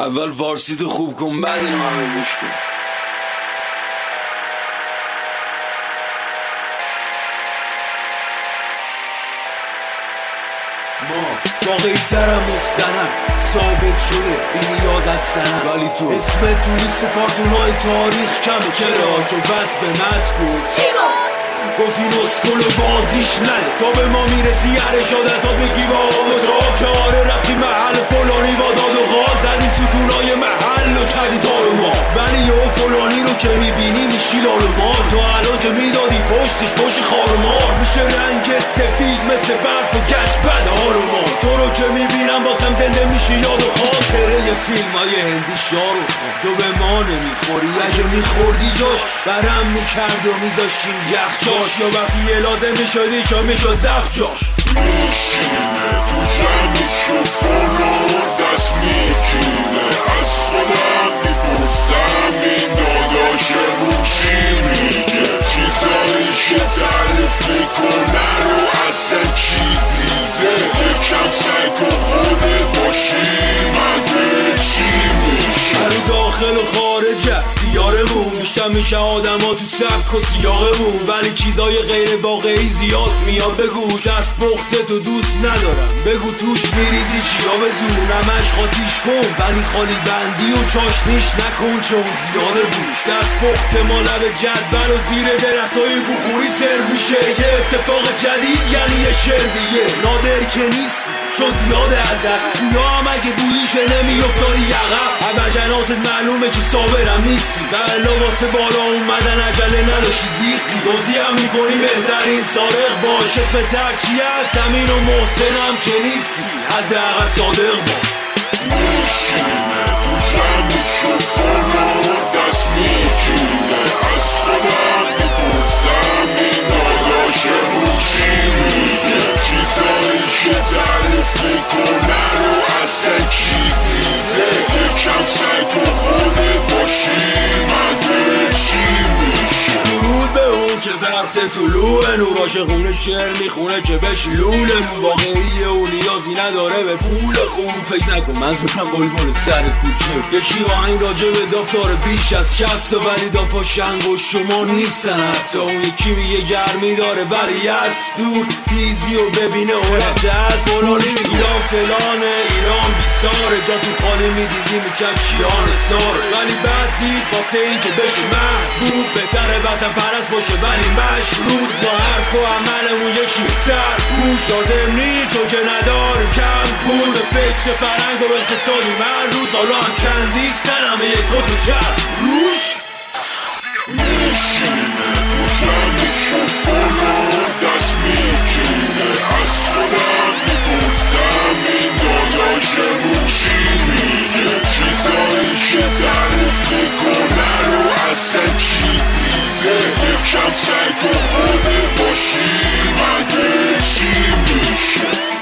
اول فارسی تو خوب کن بعد اینو همه گوش کن. ما واقعی ترم مستنم ثابت شده بی نیاز از سنم، ولی تو اسمت تو لیست کارتونای تاریخ کمه. چرا؟ چون بد به مت گفت گفت این اسکل و بازیش نه تا به ما میرسی ارشادت ها بگی با آموزا که آره رفتی محل فلانی با داد و غال زدیم ستونای محل و کردی دارو ما، ولی یه فلانی رو که میبینی میشی لالو مار. تو الان که میدادی پشتش باشی خارو مار میشه رنگت سفید مثل برف و گشت بد آرو ما. تو رو که میبینم واسم زنده میشی یاد و خاطره یه فیلم های هندی شارو خان. تو به ما نمیخوری، اگه میخوردی جاش برم میکرد و میذاشیم یخچاش، یا وقتی یه لازم میشدی چا میشد زخت جاش. میشینه تو جمعی شفانا دست میگیره از خودم میپرسم این داداش روشی میگه چیزایی که تعریف میکنه رو اصلا کی دیده. یکم سعی کن خودت باشی مگه چی میشه. هر داخل و خارجه دیارمون بیشتر میشه آدم ها تو سبک و سیاقمون، ولی چیزای غیر واقعی زیاد میاد. بگو دست پخته تو دوست ندارم، بگو توش میریزی چیا به زور نمش خاطیش کن، ولی خالی بندی و چاشنیش نکن چون زیاده بوش. دست پخته ما لب جدول و زیر درختای بخوری سر میشه. یه اتفاق جدید یعنی یه شعر دیگه نادر که نیستی چون زیاده ازت یا هم اگه بودی که نمیافتادی یقب. عبجناتت معلومه که صابرم نیستی، بلا واسه بالا اومدن عجله نداشتی زیختی. دوزی هم میکنی بهترین سارق باش، اسم تک چی هست امین و محسنم که نیستی حداقل صادق باش. میشینه تو جمعی شفانا دست میگیره از خودم میپرسم این داداش روشی میگه چیزایی که تعریف میکنه رو اصلا کی دیده. یکم سعی کن خودت باشی مگه چی میشه. درود به اون که وقت طلوع نوراش خونه شعر میخونه که بهش لوله رو واقعیه و نیازی نداره به پول خون. فکر نکن من زدم بلبل سر کوچه یکی آهنگ راجع به دافتار بیش از 60 ولی دافا شنگ و شما نیستن. حتی اون یکی میگه گرمی داره ولی از دور تیزی و ببینه و رفته از فلانش ایران فلانه ایران بیساره جا تو خالی میدیدی میکرد شیان ساره، ولی بعد دید واسه این که بشه محبوب بهتره وطن پرست باشه ولی مشروط با حرف و عملمون یکی سر موش لازم نی چون که نداره کم پول به فکر فرنگ و اقتصادی من روز حالا هم چندیستن همه یک کت و چپ روش. میشینه تو جمعی شفانا دست میگیره از خودم میپرسم این داداش روشی میگه چیزایی که تعریف میکنه رو اصلا کی دیده. یکم سعی کن خودت باشی مگه چی میشه.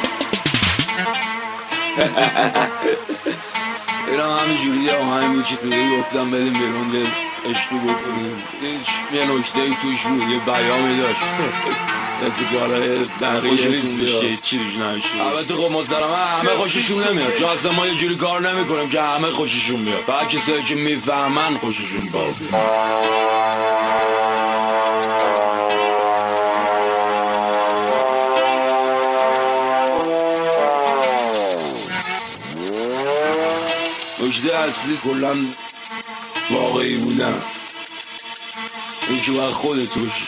اینا همینجوری آهنگ بود که توی گفتم بریم بیرون دل عشقی بکنیم. یه نکته توش بود یه بیامی داشت مثل کارهای دقیقتون میشه چی روش نمیشه. البته خب مسلما همه خوششون نمیاد چون اصلا ما یه جوری کار نمیکنیم که همه خوششون بیاد، فقط کسایی که میفهمن خوششون بیاد. نکته اصلی کلن واقعی بودن، این که باید خودت باشی.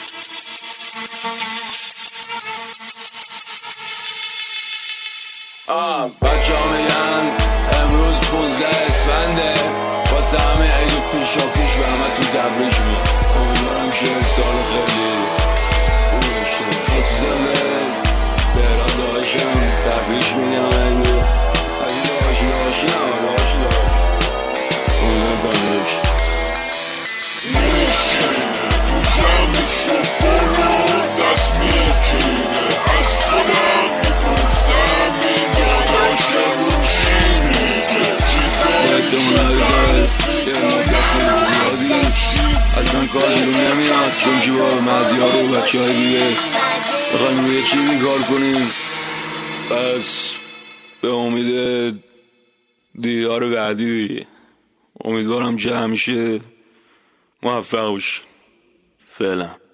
بچه ها میگن امروز 15 اسفنده واسه همه عید و پیشا پیش و همه تو تبریک میاد. امیدوارم که سال خیلی خوب داشته خصوصا به اراد داشتم تبریک میگم عیدو اگه داشتی نه داشتی امیدوارم داشتی. میشینه تو جمعی شفانا دست میگیره از خودم میپرسم این داداش روشی میگه چیزایی که تعریف میکنه اصلا کار رو نمیاد چون که با مدیار و بچه های دیگه بخوایم روی چیزی کار کنیم. پس به امید دیدار بعدی. امیدوارم جمع شه، موفق باشی. فعلا.